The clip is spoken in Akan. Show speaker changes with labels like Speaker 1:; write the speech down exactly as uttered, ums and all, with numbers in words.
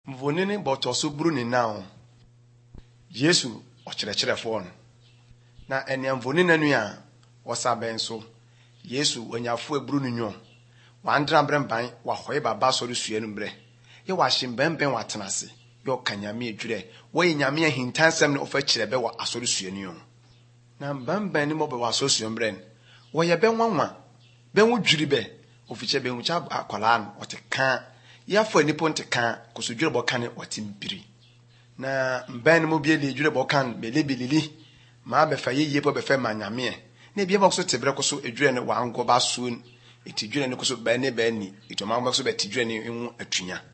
Speaker 1: Mvonini botoso buru ni now. Yesu okyerɛkyerɛfo no. Na ene mvonini anu a wosaben so. Yesu onyafo eburu ni nyo. Wandra bremban wa hoye baba so resua no mbre. Ye wa hyembemben watenase. Ye kanyame adwure. Wo nyame ahintansem ne ofa kyerebe wa asori sua ni yo. Na mbamban ni mo be wa asori sua mbre. Wo ye ben wanwa. Ben wo dwiri be. Ofiche ben wucha akwala no oteka. Ya fo nipo nteka kosodwure bo kane watimpiri. Na mban mo bie le dwure bo kan be lebilili. Ma be fa yeye po be fa manyame. Na bia bokso tebre koso edwure ne wango ba so eti dwure ne koso ba ne ba ni. Ito ma bokso be ti dwure ne hu atwunya.